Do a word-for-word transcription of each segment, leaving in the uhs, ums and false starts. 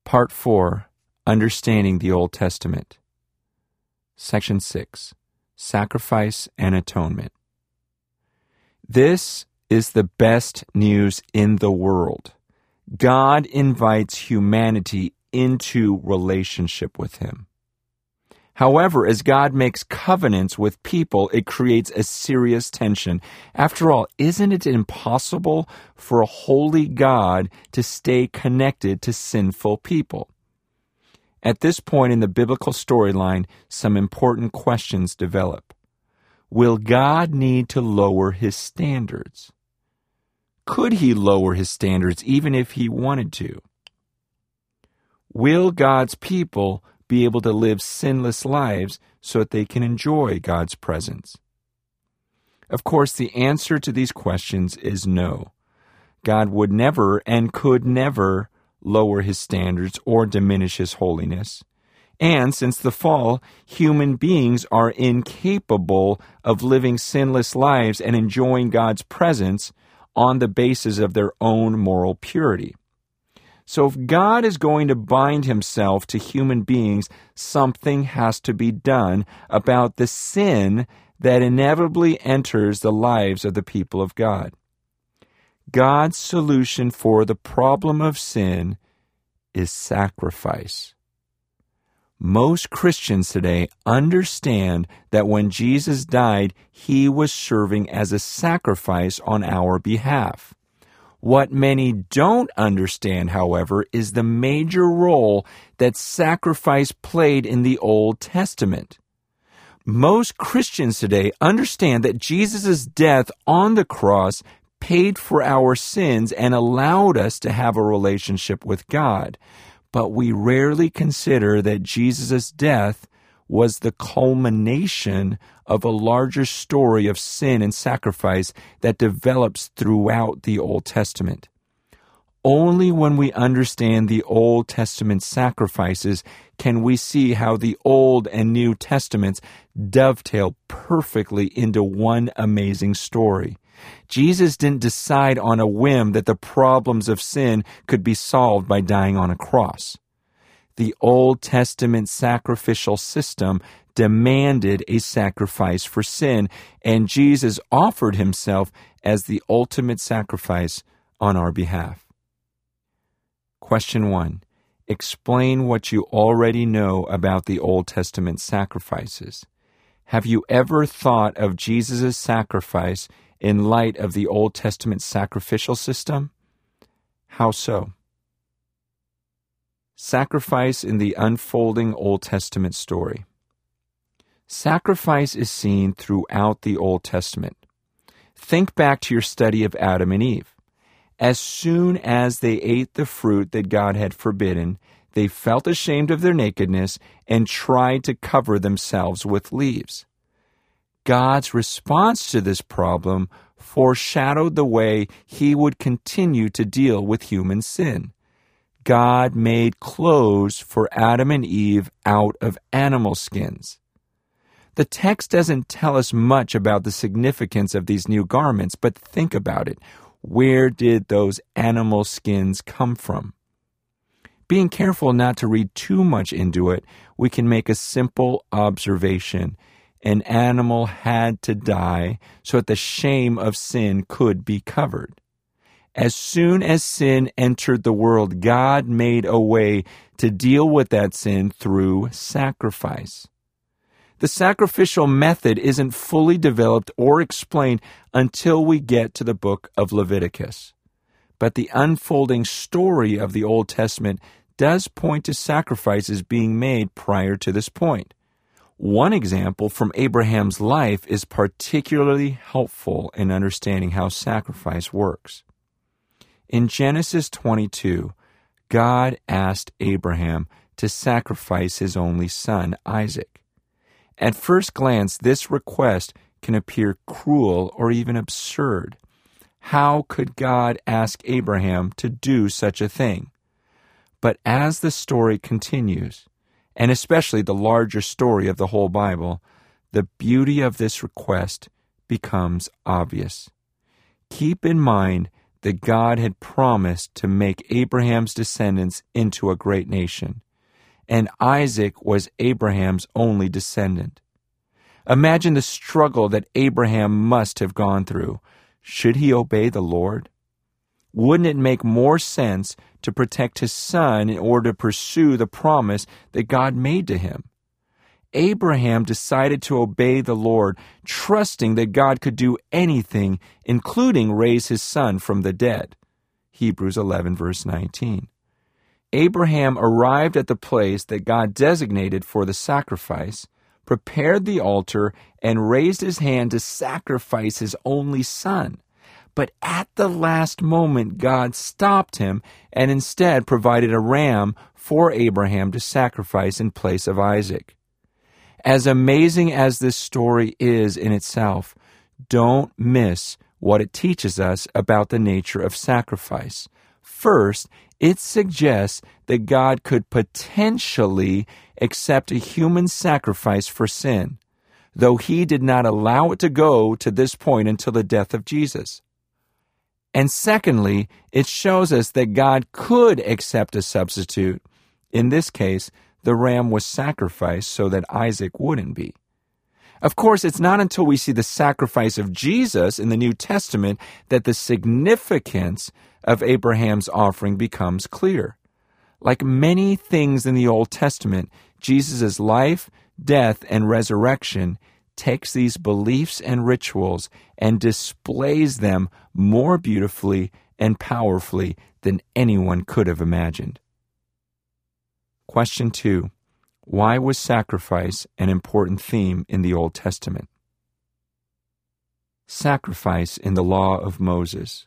Part four, Understanding the Old Testament. Section six, Sacrifice and Atonement. This is the best news in the world. God invites humanity into relationship with Him. However, as God makes covenants with people, it creates a serious tension. After all, isn't it impossible for a holy God to stay connected to sinful people? At this point in the biblical storyline, some important questions develop. Will God need to lower His standards? Could He lower His standards even if He wanted to? Will God's people be able to live sinless lives so that they can enjoy God's presence? Of course, the answer to these questions is no. God would never and could never lower His standards or diminish His holiness. And since the fall, human beings are incapable of living sinless lives and enjoying God's presence on the basis of their own moral purity. So if God is going to bind Himself to human beings, something has to be done about the sin that inevitably enters the lives of the people of God. God's solution for the problem of sin is sacrifice. Most Christians today understand that when Jesus died, He was serving as a sacrifice on our behalf. What many don't understand, however, is the major role that sacrifice played in the Old Testament. Most Christians today understand that Jesus' death on the cross paid for our sins and allowed us to have a relationship with God. But we rarely consider that Jesus' death was the culmination of a larger story of sin and sacrifice that develops throughout the Old Testament. Only when we understand the Old Testament sacrifices can we see how the Old and New Testaments dovetail perfectly into one amazing story. Jesus didn't decide on a whim that the problems of sin could be solved by dying on a cross. The Old Testament sacrificial system demanded a sacrifice for sin, and Jesus offered Himself as the ultimate sacrifice on our behalf. Question one. Explain what you already know about the Old Testament sacrifices. Have you ever thought of Jesus' sacrifice in light of the Old Testament sacrificial system? How so? Sacrifice in the unfolding Old Testament story. Sacrifice is seen throughout the Old Testament. Think back to your study of Adam and Eve. As soon as they ate the fruit that God had forbidden, they felt ashamed of their nakedness and tried to cover themselves with leaves. God's response to this problem foreshadowed the way He would continue to deal with human sin. God made clothes for Adam and Eve out of animal skins. The text doesn't tell us much about the significance of these new garments, but think about it. Where did those animal skins come from? Being careful not to read too much into it, we can make a simple observation. An animal had to die so that the shame of sin could be covered. As soon as sin entered the world, God made a way to deal with that sin through sacrifice. The sacrificial method isn't fully developed or explained until we get to the book of Leviticus. But the unfolding story of the Old Testament does point to sacrifices being made prior to this point. One example from Abraham's life is particularly helpful in understanding how sacrifice works. In Genesis twenty-two, God asked Abraham to sacrifice his only son, Isaac. At first glance, this request can appear cruel or even absurd. How could God ask Abraham to do such a thing? But as the story continues, and especially the larger story of the whole Bible, the beauty of this request becomes obvious. Keep in mind that God had promised to make Abraham's descendants into a great nation, and Isaac was Abraham's only descendant. Imagine the struggle that Abraham must have gone through. Should he obey the Lord? Wouldn't it make more sense to protect his son in order to pursue the promise that God made to him? Abraham decided to obey the Lord, trusting that God could do anything, including raise his son from the dead. Hebrews eleven, verse nineteen. Abraham arrived at the place that God designated for the sacrifice, prepared the altar, and raised his hand to sacrifice his only son. But at the last moment, God stopped him and instead provided a ram for Abraham to sacrifice in place of Isaac. As amazing as this story is in itself, don't miss what it teaches us about the nature of sacrifice. First, it suggests that God could potentially accept a human sacrifice for sin, though he did not allow it to go to this point until the death of Jesus. And secondly, it shows us that God could accept a substitute. In this case, the ram was sacrificed so that Isaac wouldn't be. Of course, it's not until we see the sacrifice of Jesus in the New Testament that the significance of Abraham's offering becomes clear. Like many things in the Old Testament, Jesus' life, death, and resurrection takes these beliefs and rituals and displays them more beautifully and powerfully than anyone could have imagined. Question two. Why was sacrifice an important theme in the Old Testament? Sacrifice in the law of Moses.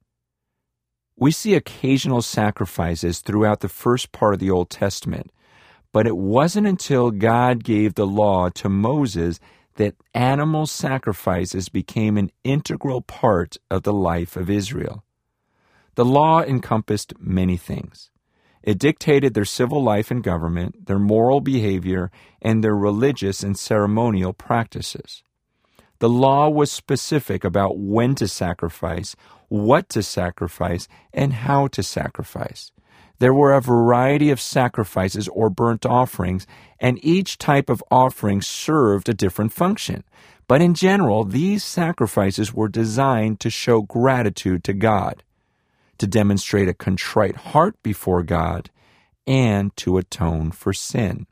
We see occasional sacrifices throughout the first part of the Old Testament, but it wasn't until God gave the law to Moses that animal sacrifices became an integral part of the life of Israel. The law encompassed many things. It dictated their civil life and government, their moral behavior, and their religious and ceremonial practices. The law was specific about when to sacrifice, what to sacrifice, and how to sacrifice. There were a variety of sacrifices or burnt offerings, and each type of offering served a different function. But in general, these sacrifices were designed to show gratitude to God, to demonstrate a contrite heart before God, and to atone for sin.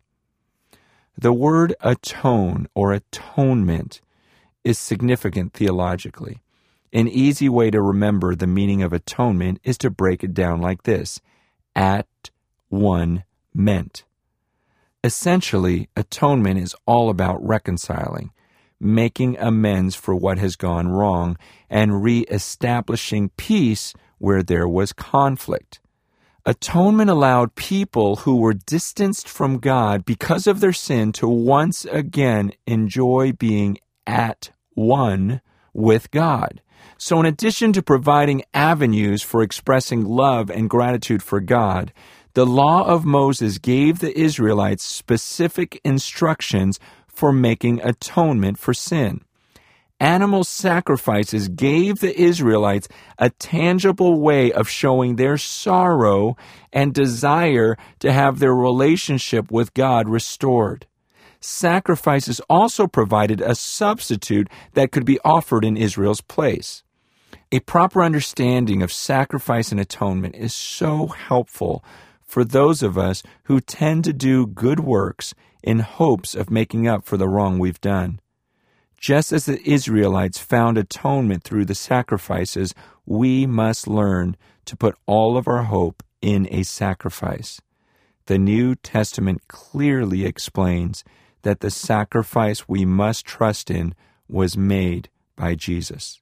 The word atone or atonement is significant theologically. An easy way to remember the meaning of atonement is to break it down like this: at one meant. Essentially, atonement is all about reconciling, making amends for what has gone wrong, and re-establishing peace where there was conflict. Atonement allowed people who were distanced from God because of their sin to once again enjoy being at one with God. So in addition to providing avenues for expressing love and gratitude for God, the law of Moses gave the Israelites specific instructions for making atonement for sin. Animal sacrifices gave the Israelites a tangible way of showing their sorrow and desire to have their relationship with God restored. Sacrifices also provided a substitute that could be offered in Israel's place. A proper understanding of sacrifice and atonement is so helpful for those of us who tend to do good works in hopes of making up for the wrong we've done. Just as the Israelites found atonement through the sacrifices, we must learn to put all of our hope in a sacrifice. The New Testament clearly explains that the sacrifice we must trust in was made by Jesus.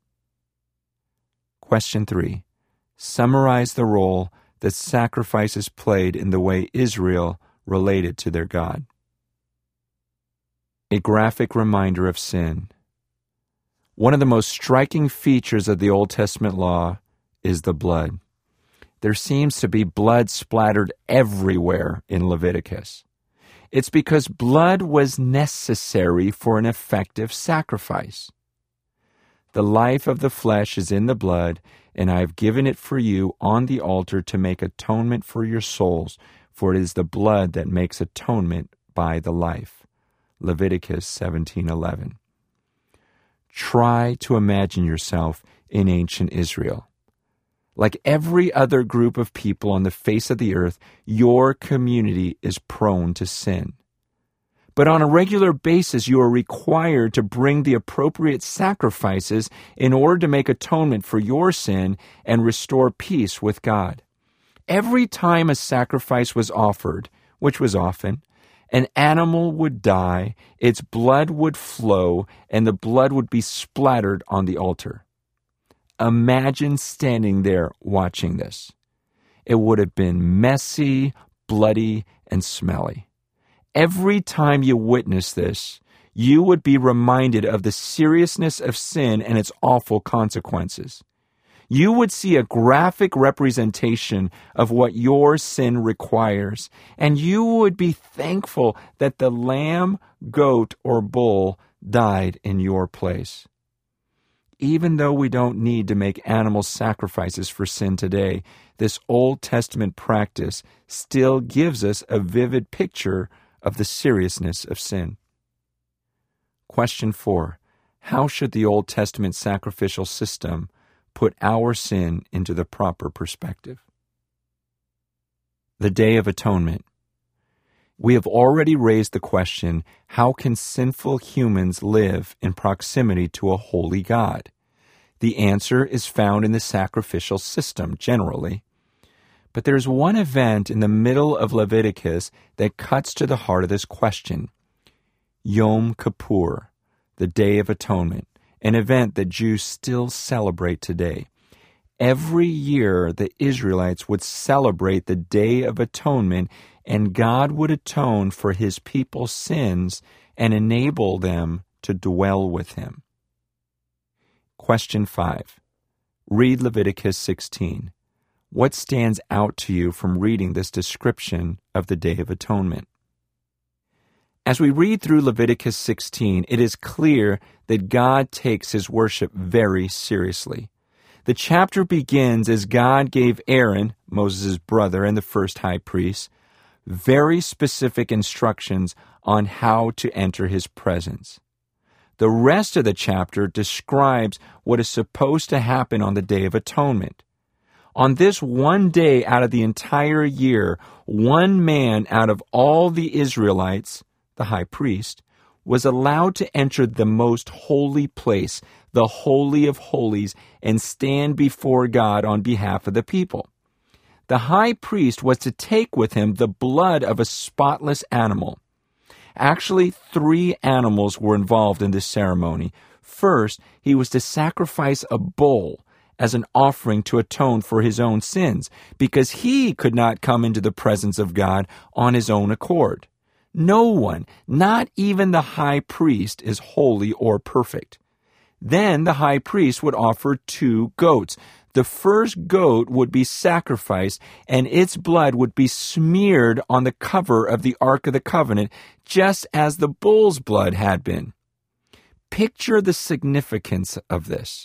Question three. Summarize the role that sacrifices played in the way Israel related to their God. A graphic reminder of sin. One of the most striking features of the Old Testament law is the blood. There seems to be blood splattered everywhere in Leviticus. It's because blood was necessary for an effective sacrifice. The life of the flesh is in the blood, and I have given it for you on the altar to make atonement for your souls, for it is the blood that makes atonement by the life. Leviticus seventeen eleven. Try to imagine yourself in ancient Israel. Like every other group of people on the face of the earth, your community is prone to sin. But on a regular basis, you are required to bring the appropriate sacrifices in order to make atonement for your sin and restore peace with God. Every time a sacrifice was offered, which was often, an animal would die, its blood would flow, and the blood would be splattered on the altar. Imagine standing there watching this. It would have been messy, bloody, and smelly. Every time you witness this, you would be reminded of the seriousness of sin and its awful consequences. You would see a graphic representation of what your sin requires, and you would be thankful that the lamb, goat, or bull died in your place. Even though we don't need to make animal sacrifices for sin today, this Old Testament practice still gives us a vivid picture of the seriousness of sin. Question four. How should the Old Testament sacrificial system put our sin into the proper perspective? The Day of Atonement. We have already raised the question, how can sinful humans live in proximity to a holy God? The answer is found in the sacrificial system, generally. But there's one event in the middle of Leviticus that cuts to the heart of this question. Yom Kippur, the Day of Atonement, an event that Jews still celebrate today. Every year, the Israelites would celebrate the Day of Atonement, and God would atone for his people's sins and enable them to dwell with him. Question five. Read Leviticus sixteen. What stands out to you from reading this description of the Day of Atonement? As we read through Leviticus sixteen, it is clear that God takes his worship very seriously. The chapter begins as God gave Aaron, Moses' brother and the first high priest, very specific instructions on how to enter his presence. The rest of the chapter describes what is supposed to happen on the Day of Atonement. On this one day out of the entire year, one man out of all the Israelites, the high priest, was allowed to enter the most holy place, the Holy of Holies, and stand before God on behalf of the people. The high priest was to take with him the blood of a spotless animal. Actually, three animals were involved in this ceremony. First, he was to sacrifice a bull as an offering to atone for his own sins, because he could not come into the presence of God on his own accord. No one, not even the high priest, is holy or perfect. Then the high priest would offer two goats. The first goat would be sacrificed, and its blood would be smeared on the cover of the Ark of the Covenant, just as the bull's blood had been. Picture the significance of this.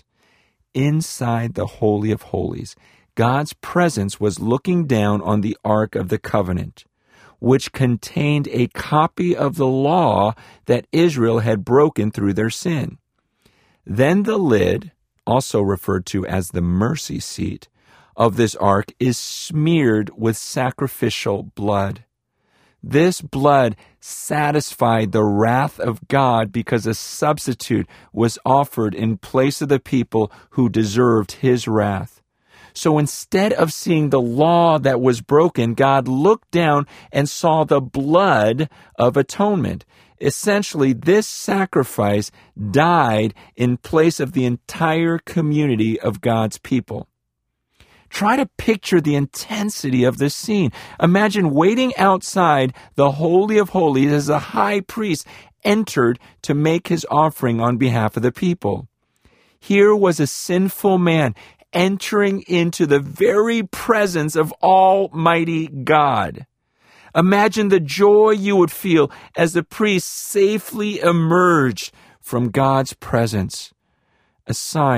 Inside the Holy of Holies, God's presence was looking down on the Ark of the Covenant, which contained a copy of the law that Israel had broken through their sin. Then the lid, also referred to as the mercy seat, of this ark is smeared with sacrificial blood. This blood satisfied the wrath of God because a substitute was offered in place of the people who deserved his wrath. So instead of seeing the law that was broken, God looked down and saw the blood of atonement. Essentially, this sacrifice died in place of the entire community of God's people. Try to picture the intensity of this scene. Imagine waiting outside the Holy of Holies as the high priest entered to make his offering on behalf of the people. Here was a sinful man entering into the very presence of Almighty God. Imagine the joy you would feel as the priest safely emerged from God's presence, a sign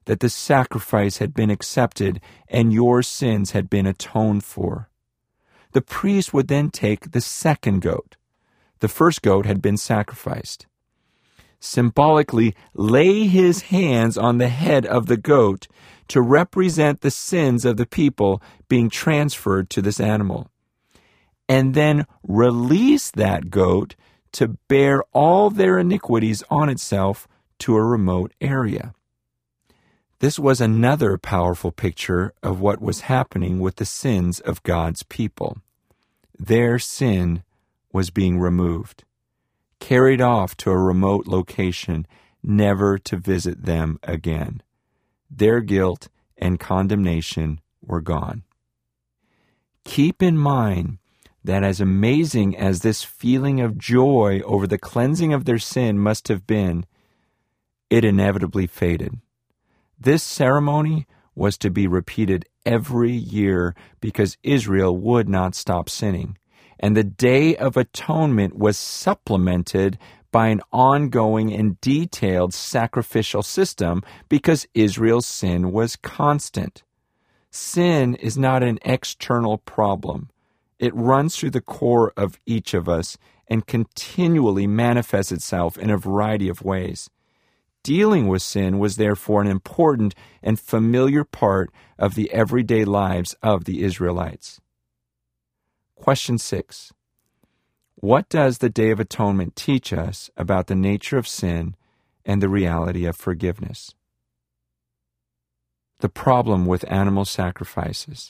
that the sacrifice had been accepted and your sins had been atoned for. The priest would then take the second goat. The first goat had been sacrificed. Symbolically, lay his hands on the head of the goat to represent the sins of the people being transferred to this animal, and then release that goat to bear all their iniquities on itself to a remote area. This was another powerful picture of what was happening with the sins of God's people. Their sin was being removed, carried off to a remote location, never to visit them again. Their guilt and condemnation were gone. Keep in mind that as amazing as this feeling of joy over the cleansing of their sin must have been, it inevitably faded. This ceremony was to be repeated every year because Israel would not stop sinning, and the Day of Atonement was supplemented by an ongoing and detailed sacrificial system because Israel's sin was constant. Sin is not an external problem. It runs through the core of each of us and continually manifests itself in a variety of ways. Dealing with sin was therefore an important and familiar part of the everyday lives of the Israelites. Question six. What does the Day of Atonement teach us about the nature of sin and the reality of forgiveness? The problem with animal sacrifices.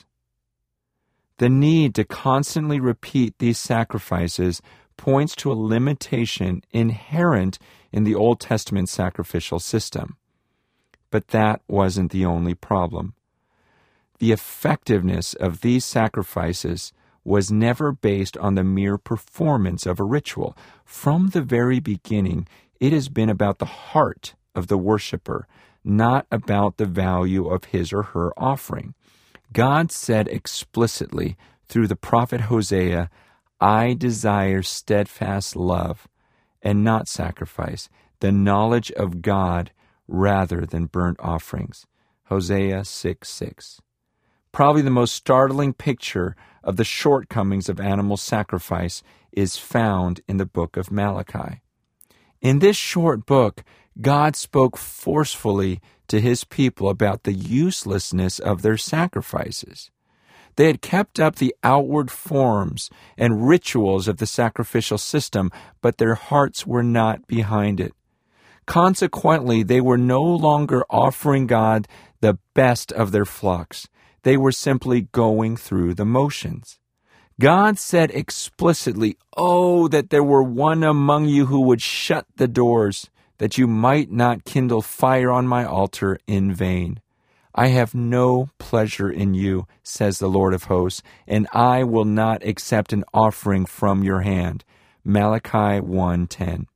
The need to constantly repeat these sacrifices points to a limitation inherent in the Old Testament sacrificial system. But that wasn't the only problem. The effectiveness of these sacrifices was never based on the mere performance of a ritual. From the very beginning, it has been about the heart of the worshiper, not about the value of his or her offering. God said explicitly through the prophet Hosea, I desire steadfast love and not sacrifice, the knowledge of God rather than burnt offerings. Hosea six six. Probably the most startling picture of the shortcomings of animal sacrifice is found in the book of Malachi. In this short book, God spoke forcefully to his people about the uselessness of their sacrifices. They had kept up the outward forms and rituals of the sacrificial system, but their hearts were not behind it. Consequently, they were no longer offering God the best of their flocks. They were simply going through the motions. God said explicitly, "Oh, that there were one among you who would shut the doors, that you might not kindle fire on my altar in vain. I have no pleasure in you, says the Lord of hosts, and I will not accept an offering from your hand." Malachi one ten.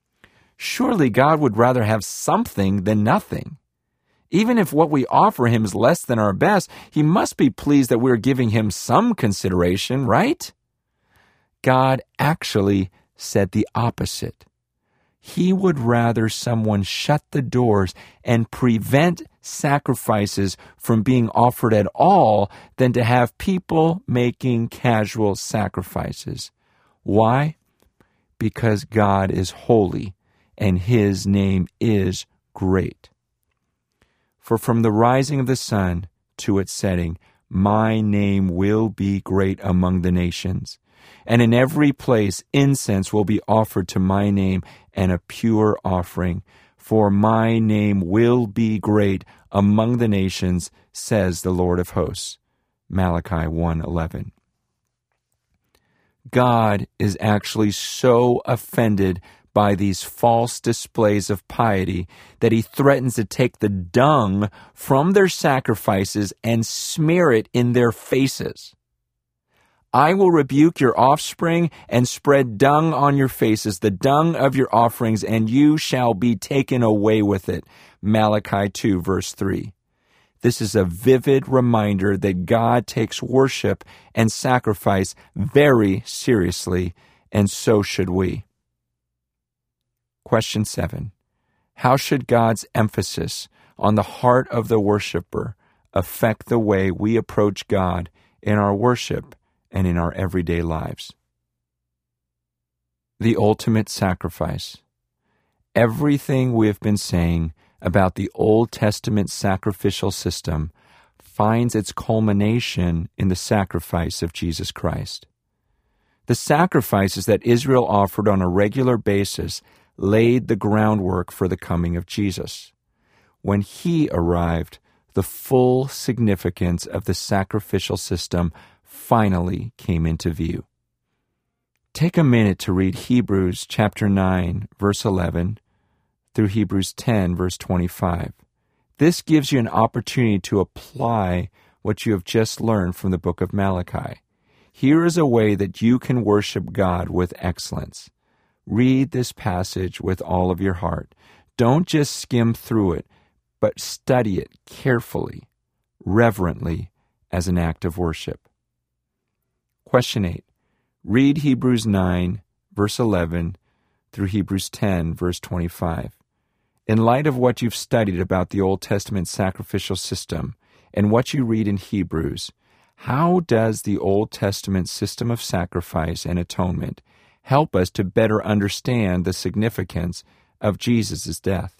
Surely God would rather have something than nothing. Even if what we offer him is less than our best, he must be pleased that we're giving him some consideration, right? God actually said the opposite. He would rather someone shut the doors and prevent sacrifices from being offered at all than to have people making casual sacrifices. Why? Because God is holy and his name is great. For from the rising of the sun to its setting, my name will be great among the nations. And in every place incense will be offered to my name and a pure offering. For my name will be great among the nations, says the Lord of hosts. Malachi one eleven. God is actually so offended by these false displays of piety that he threatens to take the dung from their sacrifices and smear it in their faces. I will rebuke your offspring and spread dung on your faces, the dung of your offerings, and you shall be taken away with it. Malachi two, verse three. This is a vivid reminder that God takes worship and sacrifice very seriously, and so should we. Question seven. How should God's emphasis on the heart of the worshiper affect the way we approach God in our worship and in our everyday lives. The ultimate sacrifice. Everything we have been saying about the Old Testament sacrificial system finds its culmination in the sacrifice of Jesus Christ. The sacrifices that Israel offered on a regular basis laid the groundwork for the coming of Jesus. When he arrived, the full significance of the sacrificial system finally came into view. Take a minute to read Hebrews chapter nine, verse eleven, through Hebrews ten, verse twenty-five. This gives you an opportunity to apply what you have just learned from the book of Malachi. Here is a way that you can worship God with excellence. Read this passage with all of your heart. Don't just skim through it, but study it carefully, reverently, as an act of worship. Question eight. Read Hebrews nine, verse eleven, through Hebrews ten, verse twenty-five. In light of what you've studied about the Old Testament sacrificial system and what you read in Hebrews, how does the Old Testament system of sacrifice and atonement help us to better understand the significance of Jesus' death?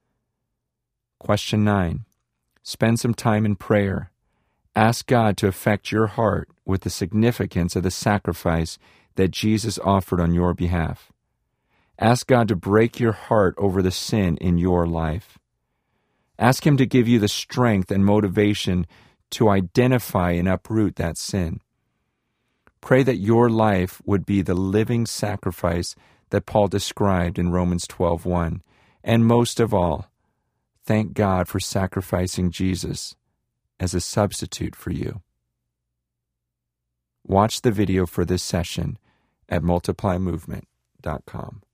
Question nine. Spend some time in prayer. Ask God to affect your heart with the significance of the sacrifice that Jesus offered on your behalf. Ask God to break your heart over the sin in your life. Ask Him to give you the strength and motivation to identify and uproot that sin. Pray that your life would be the living sacrifice that Paul described in Romans twelve one. And most of all, thank God for sacrificing Jesus as a substitute for you. Watch the video for this session at multiply movement dot com.